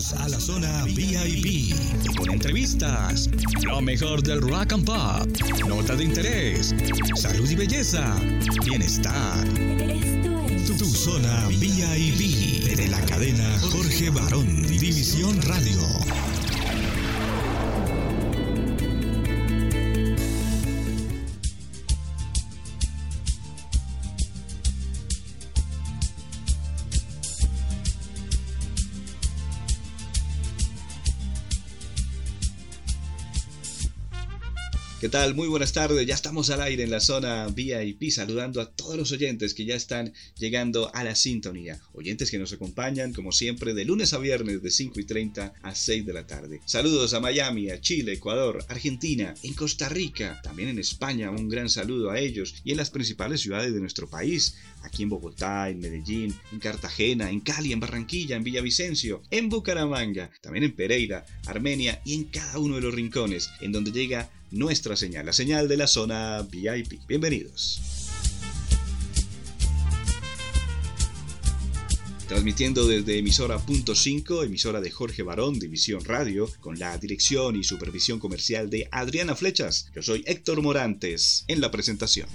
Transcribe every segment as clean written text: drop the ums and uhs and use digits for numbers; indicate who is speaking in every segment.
Speaker 1: Bienvenidos a la zona VIP, con entrevistas, lo mejor del rock and pop, notas de interés, salud y belleza, bienestar. Tu zona VIP de la cadena Jorge Barón, División Radio. ¿Qué tal? Muy buenas tardes, ya estamos al aire en la zona VIP, saludando a todos los oyentes que ya están llegando a la sintonía. Oyentes que nos acompañan, como siempre, de lunes a viernes de 5:30 a 6 de la tarde. Saludos a Miami, a Chile, Ecuador, Argentina, en Costa Rica, también en España, un gran saludo a ellos y en las principales ciudades de nuestro país, aquí en Bogotá, en Medellín, en Cartagena, en Cali, en Barranquilla, en Villavicencio, en Bucaramanga, también en Pereira, Armenia y en cada uno de los rincones en donde llega nuestra señal, la señal de la zona VIP. Bienvenidos. Transmitiendo desde emisora .5, emisora de Jorge Barón, División Radio, con la dirección y supervisión comercial de Adriana Flechas. Yo soy Héctor Morantes, en la presentación.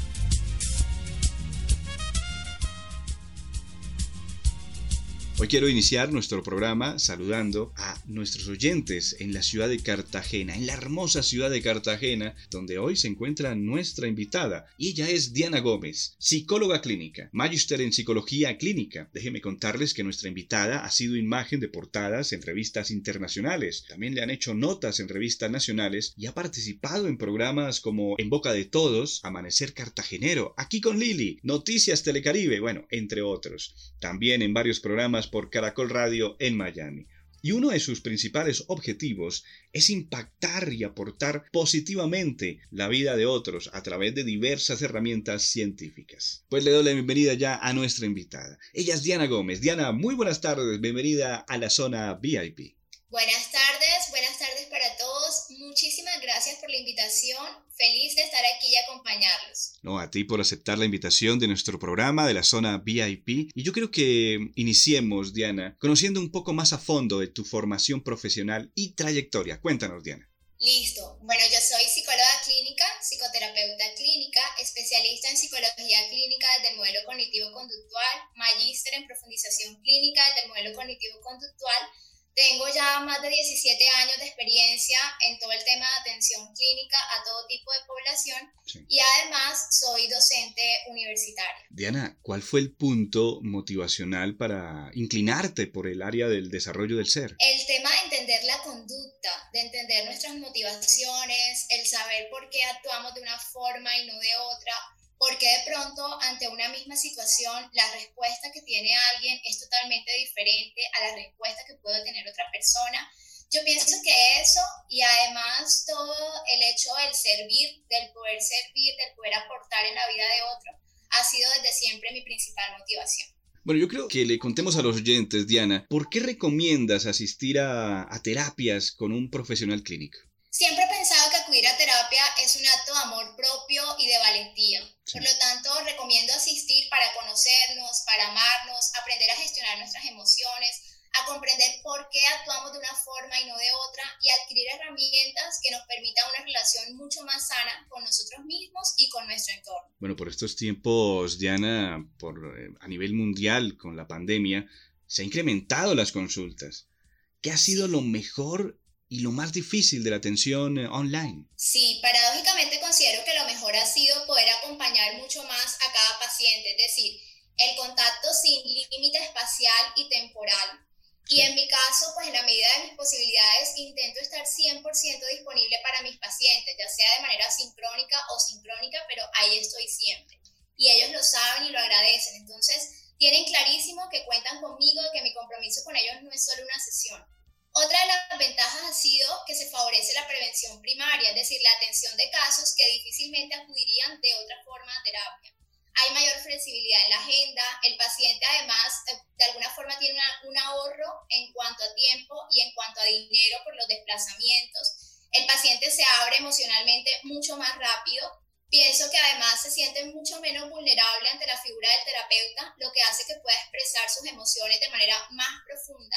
Speaker 1: Hoy quiero iniciar nuestro programa saludando a nuestros oyentes en la ciudad de Cartagena, en la hermosa ciudad de Cartagena, donde hoy se encuentra nuestra invitada. Y ella es Diana Gómez, psicóloga clínica, magíster en psicología clínica. Déjenme contarles que nuestra invitada ha sido imagen de portadas en revistas internacionales. También le han hecho notas en revistas nacionales y ha participado en programas como En Boca de Todos, Amanecer Cartagenero, Aquí con Lili, Noticias Telecaribe, bueno, entre otros. También en varios programas por Caracol Radio en Miami. Y uno de sus principales objetivos es impactar y aportar positivamente la vida de otros a través de diversas herramientas científicas. Pues le doy la bienvenida ya a nuestra invitada. Ella es Diana Gómez. Diana, muy buenas tardes. Bienvenida a la zona VIP.
Speaker 2: Buenas tardes para todos. Muchísimas gracias por la invitación. Feliz de estar aquí y acompañarlos.
Speaker 1: No, a ti por aceptar la invitación de nuestro programa de la zona VIP. Y yo creo que iniciemos, Diana, conociendo un poco más a fondo de tu formación profesional y trayectoria. Cuéntanos, Diana.
Speaker 2: Listo. Bueno, yo soy psicóloga clínica, psicoterapeuta clínica, especialista en psicología clínica desde el modelo cognitivo-conductual, magíster en profundización clínica desde el modelo cognitivo-conductual. Tengo ya más de 17 años de experiencia en todo el tema de atención clínica a todo tipo de población. Sí. Y además soy docente universitaria.
Speaker 1: Diana, ¿cuál fue el punto motivacional para inclinarte por el área del desarrollo del ser?
Speaker 2: El tema de entender la conducta, de entender nuestras motivaciones, el saber por qué actuamos de una forma y no de otra. Porque de pronto, ante una misma situación, la respuesta que tiene alguien es totalmente diferente a la respuesta que puede tener otra persona. Yo pienso que eso, y además todo el hecho del servir, del poder aportar en la vida de otro, ha sido desde siempre mi principal motivación.
Speaker 1: Bueno, yo creo que le contemos a los oyentes, Diana, ¿por qué recomiendas asistir a terapias con un profesional clínico?
Speaker 2: Siempre he pensado que acudir a terapia es un acto de amor propio y de valentía. Sí. Por lo tanto, recomiendo asistir para conocernos, para amarnos, aprender a gestionar nuestras emociones, a comprender por qué actuamos de una forma y no de otra y adquirir herramientas que nos permitan una relación mucho más sana con nosotros mismos y con nuestro entorno.
Speaker 1: Bueno, por estos tiempos, Diana, a nivel mundial con la pandemia, se han incrementado las consultas. ¿Qué ha sido lo mejor y lo más difícil de la atención online?
Speaker 2: Sí, paradójicamente considero que lo mejor ha sido poder acompañar mucho más a cada paciente, es decir, el contacto sin límite espacial y temporal. Sí. Y en mi caso, pues en la medida de mis posibilidades, intento estar 100% disponible para mis pacientes, ya sea de manera sincrónica o sincrónica, pero ahí estoy siempre. Y ellos lo saben y lo agradecen, entonces tienen clarísimo que cuentan conmigo, que mi compromiso con ellos no es solo una sesión. Otra de las ventajas ha sido que se favorece la prevención primaria, es decir, la atención de casos que difícilmente acudirían de otra forma a terapia. Hay mayor flexibilidad en la agenda, el paciente además de alguna forma tiene un ahorro en cuanto a tiempo y en cuanto a dinero por los desplazamientos. El paciente se abre emocionalmente mucho más rápido. Pienso que además se siente mucho menos vulnerable ante la figura del terapeuta, lo que hace que pueda expresar sus emociones de manera más profunda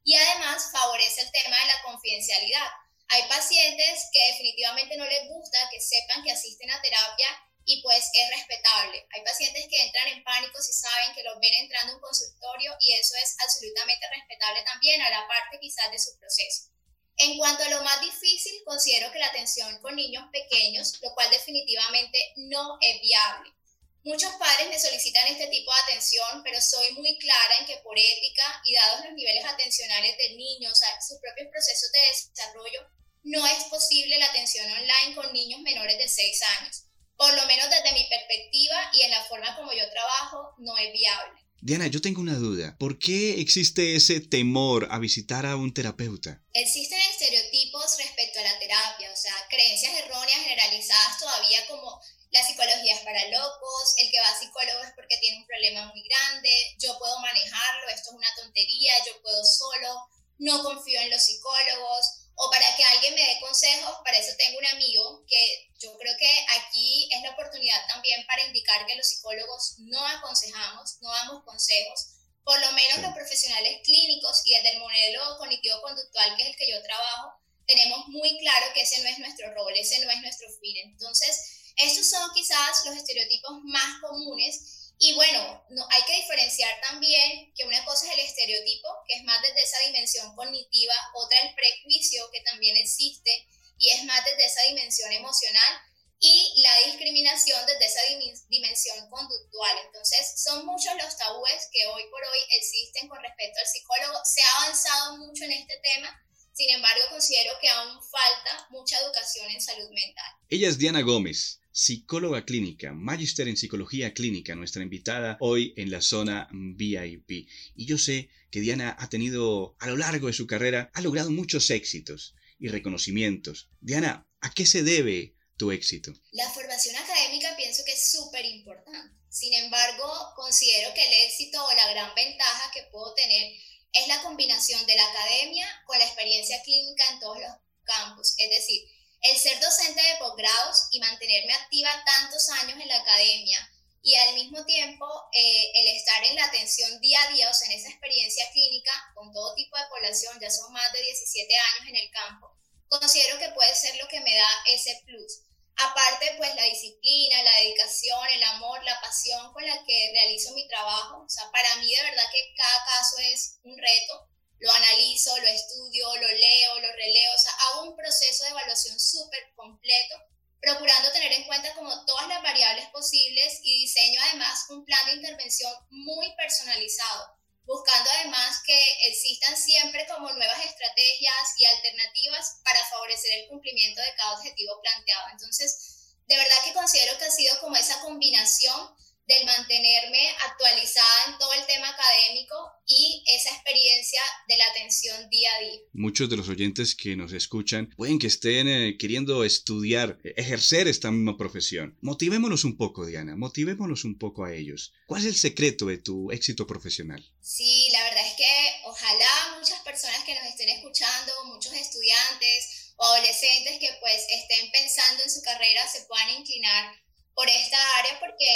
Speaker 2: y además favorece el tema de la confidencialidad. Hay pacientes que definitivamente no les gusta que sepan que asisten a terapia y pues es respetable. Hay pacientes que entran en pánico si saben que los ven entrando a un consultorio y eso es absolutamente respetable también a la parte quizás de su proceso. En cuanto a lo más difícil, considero que la atención con niños pequeños, lo cual definitivamente no es viable. Muchos padres me solicitan este tipo de atención, pero soy muy clara en que por ética y dados los niveles atencionales del niño, o sea, sus propios procesos de desarrollo, no es posible la atención online con niños menores de 6 años. Por lo menos desde mi perspectiva y en la forma como yo trabajo, no es viable.
Speaker 1: Diana, yo tengo una duda. ¿Por qué existe ese temor a visitar a un terapeuta?
Speaker 2: Existen estereotipos respecto a la terapia, o sea, creencias erróneas generalizadas todavía como la psicología es para locos, el que va a psicólogo es porque tiene un problema muy grande, yo puedo manejarlo, esto es una tontería, yo puedo solo, no confío en los psicólogos. O para que alguien me dé consejos, para eso tengo un amigo que yo creo que aquí es la oportunidad también para indicar que los psicólogos no aconsejamos, no damos consejos, por lo menos los profesionales clínicos y desde el modelo cognitivo-conductual, que es el que yo trabajo, tenemos muy claro que ese no es nuestro rol, ese no es nuestro fin. Entonces, estos son quizás los estereotipos más comunes. Y bueno, hay que diferenciar también que una cosa es el estereotipo, que es más desde esa dimensión cognitiva, otra el prejuicio, que también existe, y es más desde esa dimensión emocional, y la discriminación desde esa dimensión conductual. Entonces, son muchos los tabúes que hoy por hoy existen con respecto al psicólogo. Se ha avanzado mucho en este tema, sin embargo, considero que aún falta mucha educación en salud mental.
Speaker 1: Ella es Diana Gómez, psicóloga clínica, magíster en psicología clínica, nuestra invitada hoy en la zona VIP. Y yo sé que Diana ha tenido, a lo largo de su carrera, ha logrado muchos éxitos y reconocimientos. Diana, ¿a qué se debe tu éxito?
Speaker 2: La formación académica pienso que es súper importante. Sin embargo, considero que el éxito o la gran ventaja que puedo tener es la combinación de la academia con la experiencia clínica en todos los campos. Es decir, el ser docente de posgrados y mantenerme activa tantos años en la academia y al mismo tiempo el estar en la atención día a día, o sea, en esa experiencia clínica con todo tipo de población, ya son más de 17 años en el campo, considero que puede ser lo que me da ese plus. Aparte, pues la disciplina, la dedicación, el amor, la pasión con la que realizo mi trabajo. O sea, para mí de verdad que cada caso es un reto. Lo analizo, lo estudio, lo leo, lo releo. O sea, hago un proceso de evaluación súper completo, procurando tener en cuenta como todas las variables posibles y diseño además un plan de intervención muy personalizado, buscando además que existan siempre como nuevas estrategias y alternativas para favorecer el cumplimiento de cada objetivo planteado. Entonces, de verdad que considero que ha sido como esa combinación del mantenerme actualizada en todo el tema académico y esa experiencia de la atención día a día.
Speaker 1: Muchos de los oyentes que nos escuchan pueden que estén queriendo estudiar, ejercer esta misma profesión. Motivémonos un poco, Diana, motivémonos un poco a ellos. ¿Cuál es el secreto de tu éxito profesional?
Speaker 2: Sí, la verdad es que ojalá muchas personas que nos estén escuchando, muchos estudiantes o adolescentes que pues estén pensando en su carrera se puedan inclinar por esta área porque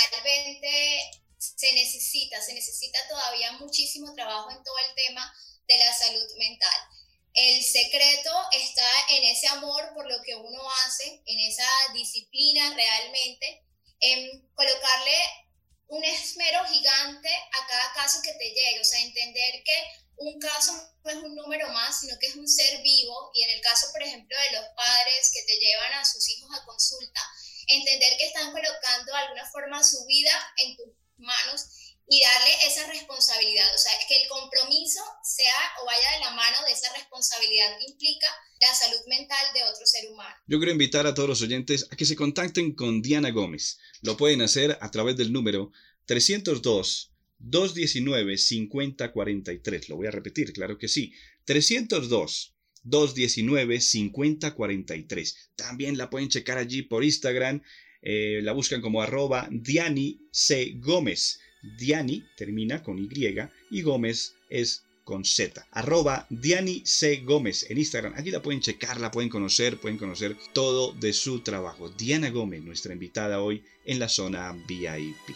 Speaker 2: realmente se necesita todavía muchísimo trabajo en todo el tema de la salud mental. El secreto está en ese amor por lo que uno hace, en esa disciplina realmente, en colocarle un esmero gigante a cada caso que te llegue, o sea, entender que un caso no es un número más, sino que es un ser vivo, y en el caso, por ejemplo, de los padres que te llevan a sus hijos a consulta, entender que están colocando de alguna forma su vida en tus manos y darle esa responsabilidad, o sea, que el compromiso sea o vaya de la mano de esa responsabilidad que implica la salud mental de otro ser humano.
Speaker 1: Yo quiero invitar a todos los oyentes a que se contacten con Diana Gómez. Lo pueden hacer a través del número 302-219-5043. Lo voy a repetir, claro que sí. 302-219-5043. También la pueden checar allí por Instagram. La buscan como @DianiCGómez. Diani termina con Y y Gómez es con Z. @DianiCGómez en Instagram. Allí la pueden checar, la pueden conocer todo de su trabajo. Diana Gómez, nuestra invitada hoy en la zona VIP.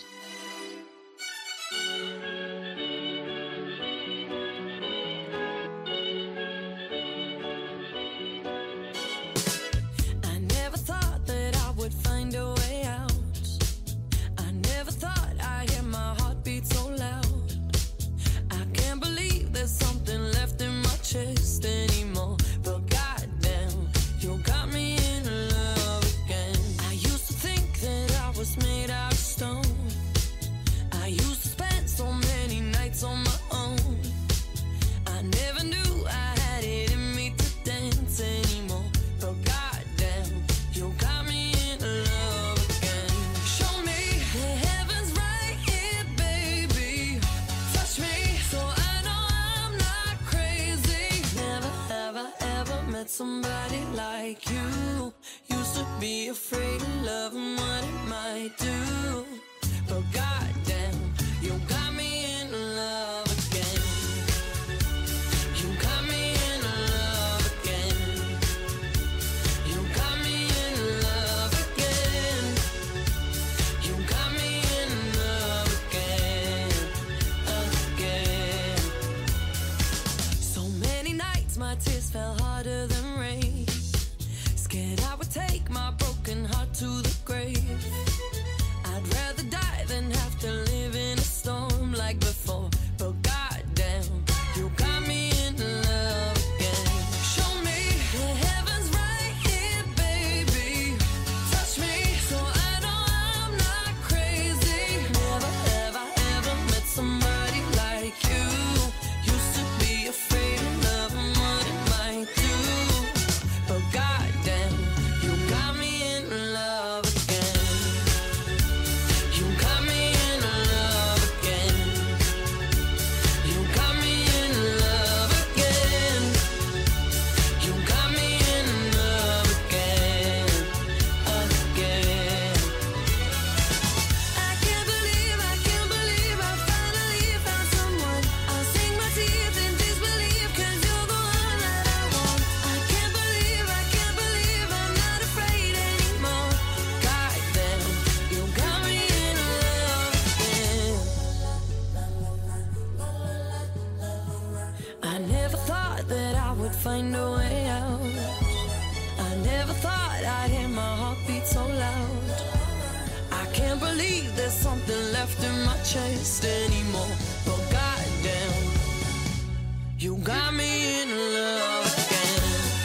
Speaker 3: thought that I would find a way out. I never thought I'd hear my heartbeat so loud. I can't believe there's something left in my chest anymore. But goddamn, you got me in love again.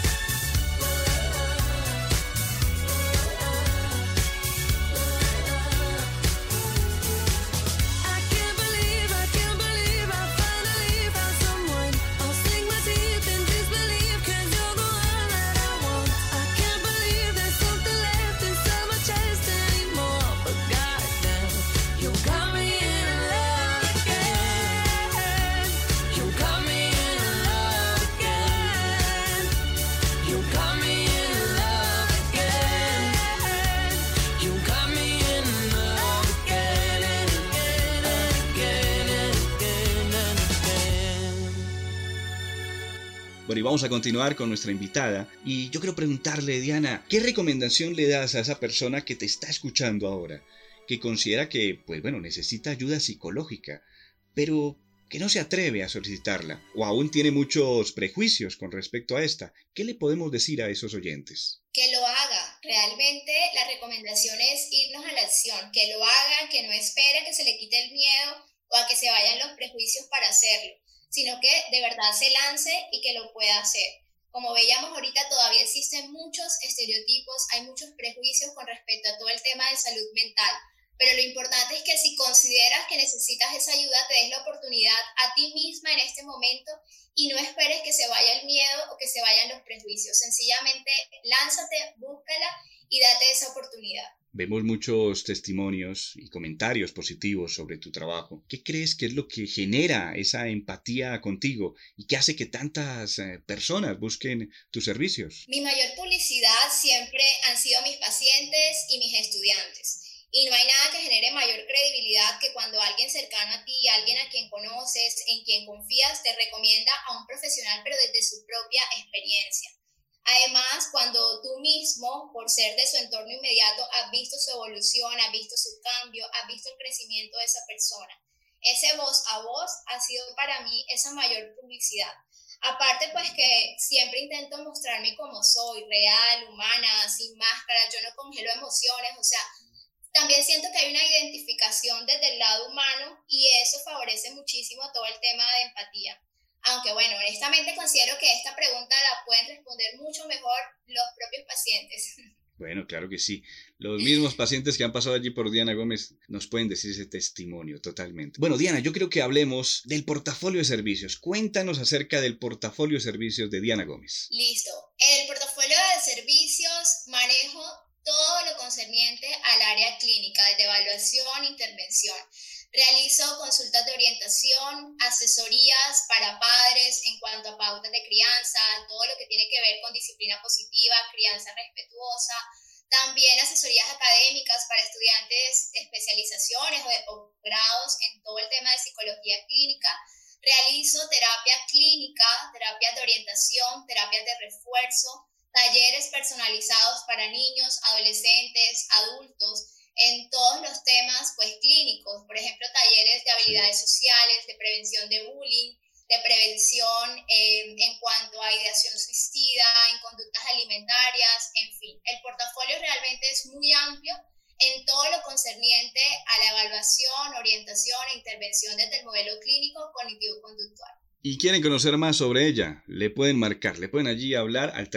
Speaker 1: Bueno, y vamos a continuar con nuestra invitada. Y yo quiero preguntarle, Diana, ¿qué recomendación le das a esa persona que te está escuchando ahora? Que considera que, pues bueno, necesita ayuda psicológica, pero que no se atreve a solicitarla, o aún tiene muchos prejuicios con respecto a esta. ¿Qué le podemos decir a esos oyentes?
Speaker 2: Que lo haga. Realmente la recomendación es irnos a la acción. Que lo haga, que no espere a que se le quite el miedo o a que se vayan los prejuicios para hacerlo, sino que de verdad se lance y que lo pueda hacer. Como veíamos ahorita, todavía existen muchos estereotipos, hay muchos prejuicios con respecto a todo el tema de salud mental, pero lo importante es que si consideras que necesitas esa ayuda, te des la oportunidad a ti misma en este momento y no esperes que se vaya el miedo o que se vayan los prejuicios. Sencillamente lánzate, búscala y date esa oportunidad.
Speaker 1: Vemos muchos testimonios y comentarios positivos sobre tu trabajo. ¿Qué crees que es lo que genera esa empatía contigo y que hace que tantas personas busquen tus servicios?
Speaker 2: Mi mayor publicidad siempre han sido mis pacientes y mis estudiantes. Y no hay nada que genere mayor credibilidad que cuando alguien cercano a ti, alguien a quien conoces, en quien confías, te recomienda a un profesional, pero desde su propia experiencia. Además, cuando tú mismo, por ser de su entorno inmediato, has visto su evolución, has visto su cambio, has visto el crecimiento de esa persona. Ese voz a voz ha sido para mí esa mayor publicidad. Aparte, pues que siempre intento mostrarme como soy, real, humana, sin máscara, yo no congelo emociones, o sea, también siento que hay una identificación desde el lado humano y eso favorece muchísimo todo el tema de empatía. Aunque bueno, honestamente considero que esta pregunta la pueden responder mucho mejor los propios pacientes.
Speaker 1: Bueno, claro que sí. Los mismos pacientes que han pasado allí por Diana Gómez nos pueden decir ese testimonio totalmente. Bueno, Diana, yo creo que hablemos del portafolio de servicios. Cuéntanos acerca del portafolio de servicios de Diana Gómez.
Speaker 2: Listo. En el portafolio de servicios manejo todo lo concerniente al área clínica, desde evaluación, intervención. Realizo consultas de orientación, asesorías para padres en cuanto a pautas de crianza, todo lo que tiene que ver con disciplina positiva, crianza respetuosa. También asesorías académicas para estudiantes de especializaciones o de posgrados en todo el tema de psicología clínica. Realizo terapia clínica, terapias de orientación, terapias de refuerzo, talleres personalizados para niños, adolescentes, adultos, en todos los temas pues clínicos, por ejemplo, talleres de habilidades sociales, de prevención de bullying, de prevención en cuanto a ideación suicida, en conductas alimentarias, en fin. El portafolio realmente es muy amplio en todo lo concerniente a la evaluación, orientación e intervención desde el modelo clínico cognitivo-conductual.
Speaker 1: Y quieren conocer más sobre ella, le pueden marcar, le pueden allí hablar al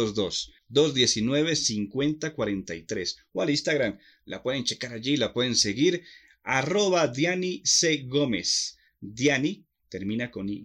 Speaker 1: 302-219-5043 o al Instagram, la pueden checar allí, la pueden seguir, @DianiCGómez. Diani termina con Y,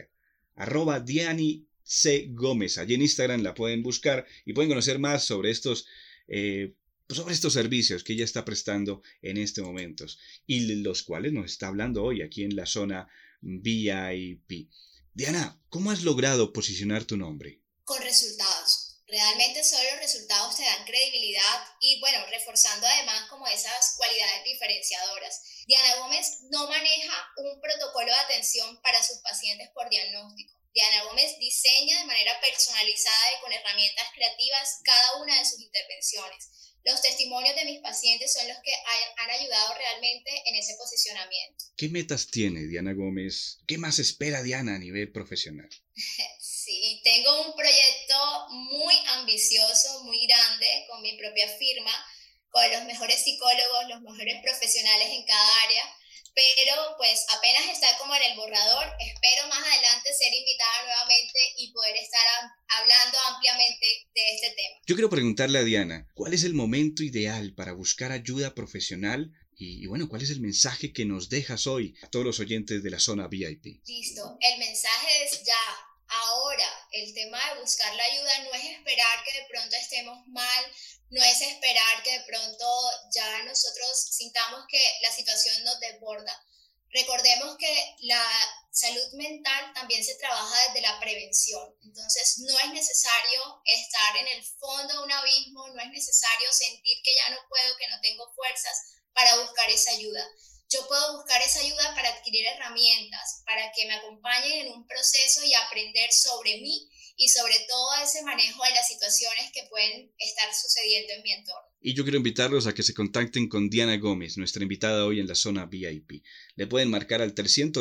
Speaker 1: @DianiCGómez. Allí en Instagram la pueden buscar y pueden conocer más sobre estos servicios que ella está prestando en este momento y los cuales nos está hablando hoy aquí en la zona VIP. Diana, ¿cómo has logrado posicionar tu nombre?
Speaker 2: Con resultados. Realmente solo los resultados te dan credibilidad y bueno, reforzando además como esas cualidades diferenciadoras. Diana Gómez no maneja un protocolo de atención para sus pacientes por diagnóstico. Diana Gómez diseña de manera personalizada y con herramientas creativas cada una de sus intervenciones. Los testimonios de mis pacientes son los que han ayudado realmente en ese posicionamiento.
Speaker 1: ¿Qué metas tiene Diana Gómez? ¿Qué más espera Diana a nivel profesional?
Speaker 2: Sí, tengo un proyecto muy ambicioso, muy grande, con mi propia firma, con los mejores psicólogos, los mejores profesionales en cada área, pero pues apenas está como en el borrador. Espero más adelante ser invitada nuevamente y poder estar hablando ampliamente de este tema.
Speaker 1: Yo quiero preguntarle a Diana, ¿cuál es el momento ideal para buscar ayuda profesional? Y bueno, ¿cuál es el mensaje que nos dejas hoy a todos los oyentes de la zona VIP?
Speaker 2: Listo, el mensaje es ya, ahora. El tema de buscar la ayuda no es esperar que de pronto estemos mal, no es esperar que de pronto ya nosotros sintamos que la situación nos desborda. Recordemos que la salud mental también se trabaja desde la prevención. Entonces no es necesario estar en el fondo de un abismo, no es necesario sentir que ya no puedo, que no tengo fuerzas para buscar esa ayuda. Yo puedo buscar esa ayuda para adquirir herramientas, para que me acompañen en un proceso y aprender sobre mí y sobre todo ese manejo de las situaciones que pueden estar sucediendo en mi entorno.
Speaker 1: Y yo quiero invitarlos a que se contacten con Diana Gómez, nuestra invitada hoy en la zona VIP. Le pueden marcar al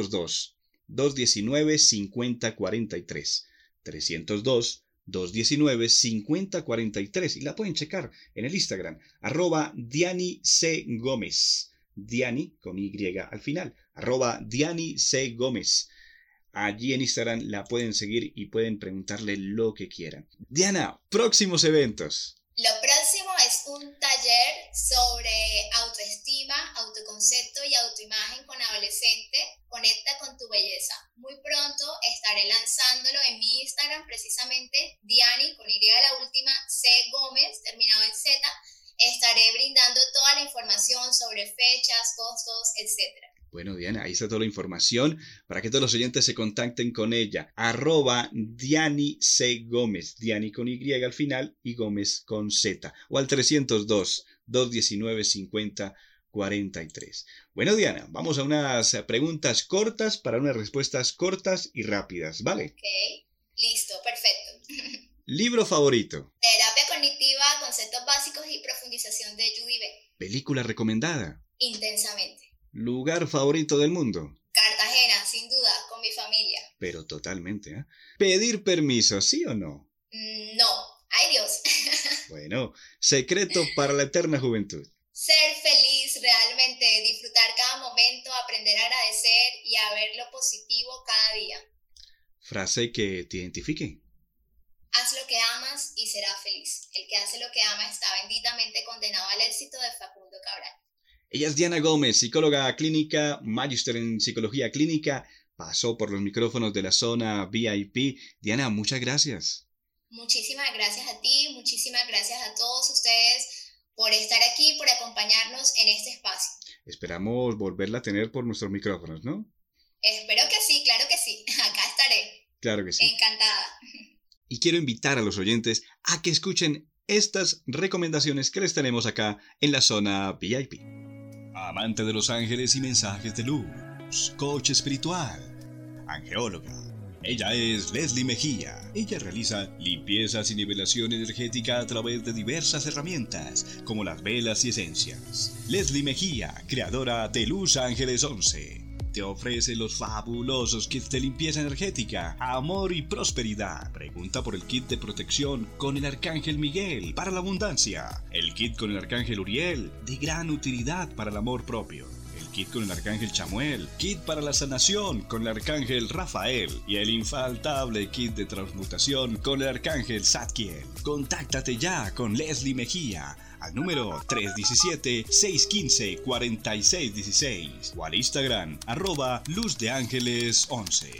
Speaker 1: 302-219-5043. 302-219-5043 y la pueden checar en el Instagram, @DianiCGómez. Diani con Y al final, @DianiCGómez. Allí en Instagram la pueden seguir y pueden preguntarle lo que quieran. Diana, próximos eventos.
Speaker 2: Lo próximo es un taller sobre autoestima, autoconcepto y autoimagen con adolescente. Conecta con tu belleza. Muy pronto estaré lanzándolo en mi Instagram, precisamente Diani con Y la última, C Gómez, terminado en Z. Estaré brindando toda la información sobre fechas, costos, etc.
Speaker 1: Bueno, Diana, ahí está toda la información para que todos los oyentes se contacten con ella. @DianiCGómez, Diani con Y al final y Gómez con Z. O al 302-219-5043. Bueno, Diana, vamos a unas preguntas cortas para unas respuestas cortas y rápidas, ¿vale?
Speaker 2: Ok, listo, perfecto.
Speaker 1: ¿Libro favorito?
Speaker 2: Terapia cognitiva, conceptos básicos y profundización de Judy B.
Speaker 1: ¿Película recomendada?
Speaker 2: Intensamente.
Speaker 1: ¿Lugar favorito del mundo?
Speaker 2: Cartagena, sin duda, con mi familia.
Speaker 1: Pero totalmente, ¿eh? ¿Pedir permiso, sí o no?
Speaker 2: No, ay Dios.
Speaker 1: Bueno, secreto para la eterna juventud.
Speaker 2: Ser feliz, realmente disfrutar cada momento, aprender a agradecer y a ver lo positivo cada día.
Speaker 1: Frase que te identifique.
Speaker 2: Haz lo que amas y serás feliz. El que hace lo que ama está benditamente condenado al éxito, de Facundo Cabral.
Speaker 1: Ella es Diana Gómez, psicóloga clínica, magíster en psicología clínica, pasó por los micrófonos de la zona VIP. Diana, muchas gracias.
Speaker 2: Muchísimas gracias a ti, muchísimas gracias a todos ustedes por estar aquí, por acompañarnos en este espacio.
Speaker 1: Esperamos volverla a tener por nuestros micrófonos, ¿no?
Speaker 2: Espero que sí, claro que sí. Acá estaré.
Speaker 1: Claro que sí.
Speaker 2: Encantada.
Speaker 1: Y quiero invitar a los oyentes a que escuchen estas recomendaciones que les tenemos acá en la zona VIP. Amante de los ángeles y mensajes de luz, coach espiritual, angeóloga. Ella es Leslie Mejía. Ella realiza limpiezas y nivelación energética a través de diversas herramientas, como las velas y esencias. Leslie Mejía, creadora de Luz Ángeles 11. Te ofrece los fabulosos kits de limpieza energética, amor y prosperidad. Pregunta por el kit de protección con el Arcángel Miguel para la abundancia. El kit con el Arcángel Uriel, de gran utilidad para el amor propio. El kit con el Arcángel Chamuel, kit para la sanación con el Arcángel Rafael. Y el infaltable kit de transmutación con el Arcángel Zadkiel. Contáctate ya con Leslie Mejía al número 317-615-4616 o al Instagram @luzdeangeles11.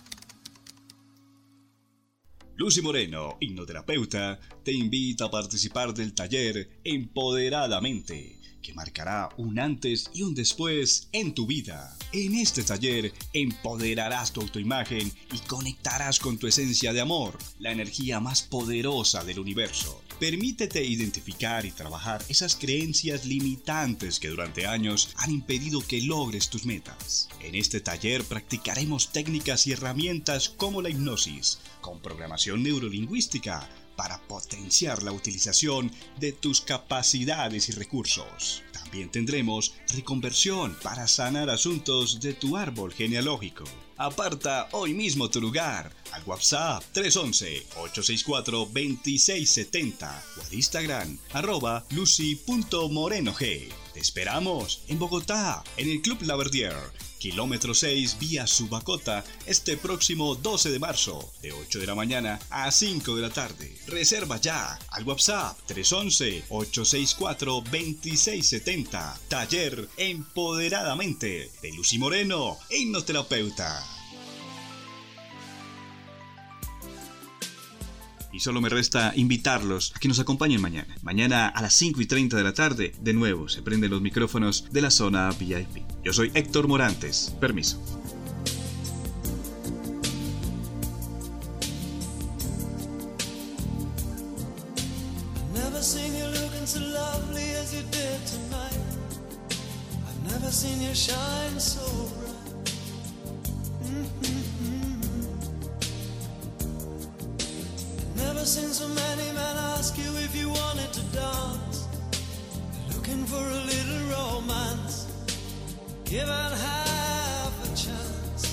Speaker 1: Lucy Moreno, hipnoterapeuta, te invita a participar del taller Empoderadamente, que marcará un antes y un después en tu vida. En este taller empoderarás tu autoimagen y conectarás con tu esencia de amor, la energía más poderosa del universo. Permítete identificar y trabajar esas creencias limitantes que durante años han impedido que logres tus metas. En este taller practicaremos técnicas y herramientas como la hipnosis, con programación neurolingüística, para potenciar la utilización de tus capacidades y recursos. También tendremos reconversión para sanar asuntos de tu árbol genealógico. Aparta hoy mismo tu lugar al WhatsApp 311-864-2670 o al Instagram @lucy.morenog. Te esperamos en Bogotá, en el Club La Verdier, kilómetro 6 vía Subacota, este próximo 12 de marzo, de 8 de la mañana a 5 de la tarde. Reserva ya al WhatsApp 311-864-2670. Taller Empoderadamente de Lucy Moreno, hipnoterapeuta. Y solo me resta invitarlos a que nos acompañen mañana. Mañana a las 5:30 de la tarde, de nuevo, se prenden los micrófonos de la zona VIP. Yo soy Héctor Morantes. Permiso.
Speaker 3: Never seen so many men ask you if you wanted to dance. Looking for a little romance, given half a chance.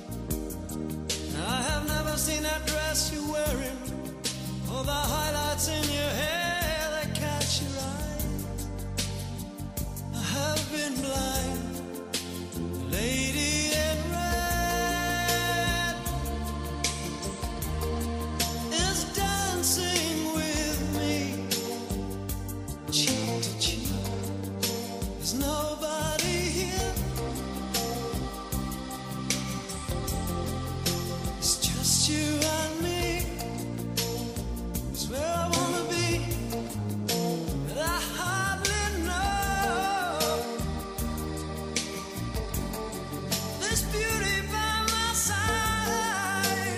Speaker 3: I have never seen that dress you're wearing, or the highlights in your hair that catch your eye. I have been blind, lady in red is dancing with me, cheek to cheek. There's nobody here, it's just you and me. It's where I wanna be, but I hardly know this beauty by my side.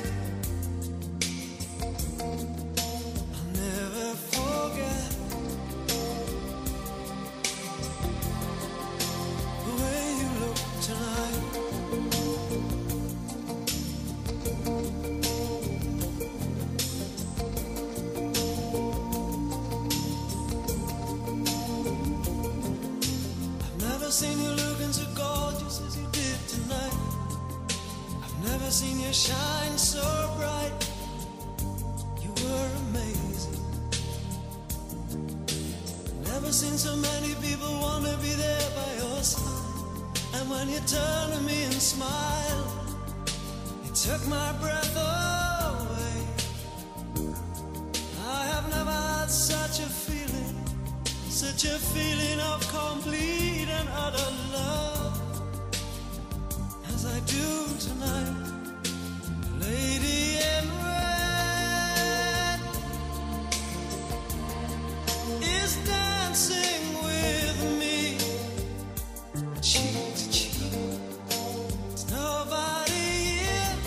Speaker 3: I'll never forget the way you look tonight. I've never seen you looking so gorgeous as you did tonight. I've never seen you shine so bright. You were amazing. Never seen so many people want to be there by your side. And when you turn to me and smile, it took my breath away. I have never had such a feeling of complete and utter love as I do tonight. Lady in red is dancing with me, cheek to cheek. There's nobody here,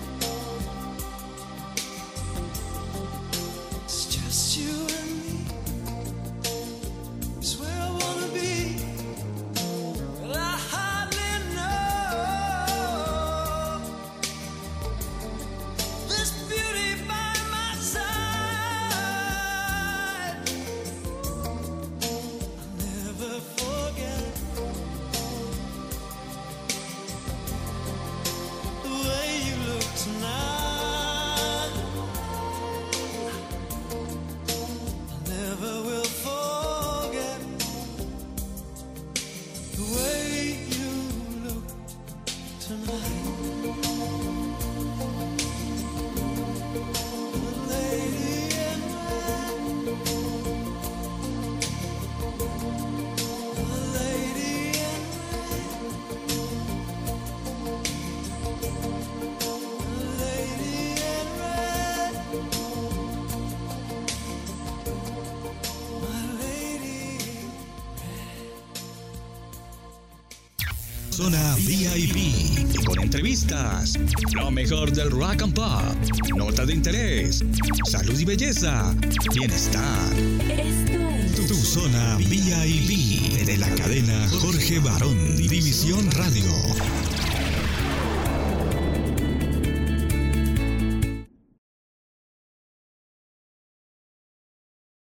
Speaker 3: it's just you and me. It's where I wanna be, but I hardly know this beauty by my side. I'll never forget the way you look tonight. I never will forget the way you look tonight. The lady in red, the lady in red, the lady in red, my lady.
Speaker 1: Zona VIP, con entrevistas, lo mejor del rock and pop, notas de interés, salud y belleza, bienestar. Tu zona VIP de la cadena Jorge Barón, División Radio.